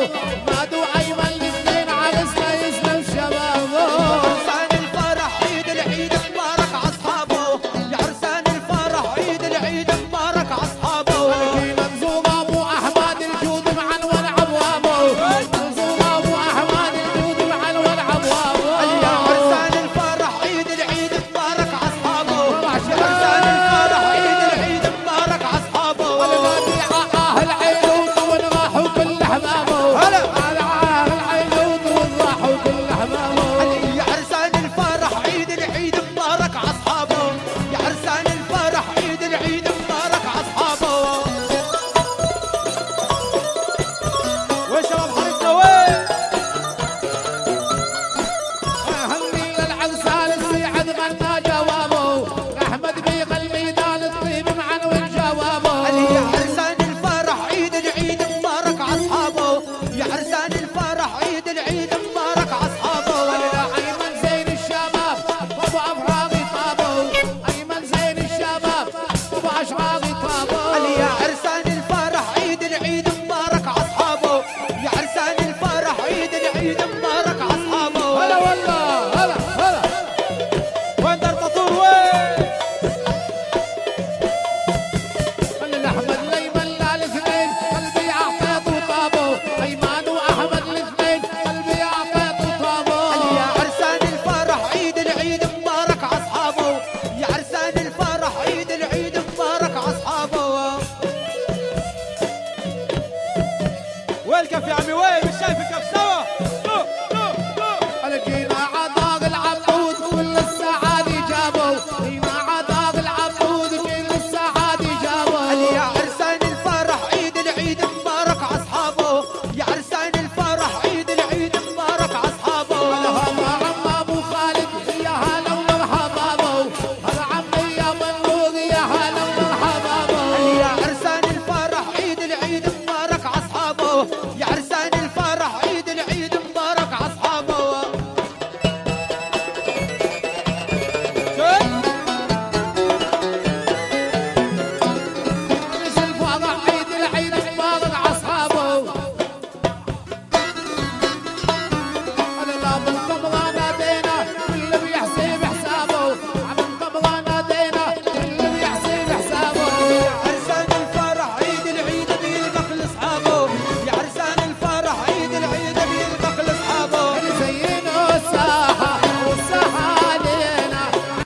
نادوا أيمن الاثنين عرسنا يسلم شبابه. عرسان الفرح عيد العيد مبارك عصحابه، يا عرسان الفرح عيد العيد مبارك عصحابه. منظوم أبو أحمد الجود معنون أبوابه، منظوم أبو أحمد الجود معنون أبوابه. يا عرسان الفرح عيد العيد مبارك عصحابه، يا عرسان الفرح عيد العيد مبارك عصحابه. والغادي عاه العيلوط ونراحوا كل أحبابه، هلا عاه العيلوط ونراحوا كل أحبابه. يا عرسان الفرح عيد العيد مبارك عصحابه، يا عرسان الفرح عيد العيد مبارك عصحابه. وين شباب حارتنا وين؟ هني للعرسان السيعد غنى جوابه، أحمد بيغ الميدان الطيب معنون جوابه. يا عرسان الفرح عيد العيد مبارك عصحابه، يا عرسان الفرح عيد العيد مبارك عصحابه. أيمن زين الشباب وأبو أفراغي طابو، أيمن زين الشباب وأبو أشراغي طابو. يا عرسان الفرح عيد العيد مبارك عصحابه، يا عرسان الفرح عيد العيد مبارك عصحابه. هلا والله هلا هلا. وين دار تطور وين؟ من أحمد ليمن الاثنين قلبي أعطيته طابو، أيمن وأحمد الاثنين قلبي أعطيته طابو. يا عرسان الفرح عيد العيد مبارك عصحابه، يا عرسان الفرح عيد العيد مبارك عصحابه. وين الكف يا عمي وين؟ مش شايف الكف سوا. جينا عطاق العبود كل السعادة جابوا، جينا عطاق العبود كل السعادة جابوا. يا عرسان الفرح عيد العيد مبارك عصحابه، يا عرسان الفرح عيد العيد مبارك عصحابه. هلا عم ابو خالد يا هلا ومرحبا بو، هلا عمي يا منور يا هلا ومرحبا بو. يا عرسان الفرح عيد العيد مبارك عصحابه، يا عرسان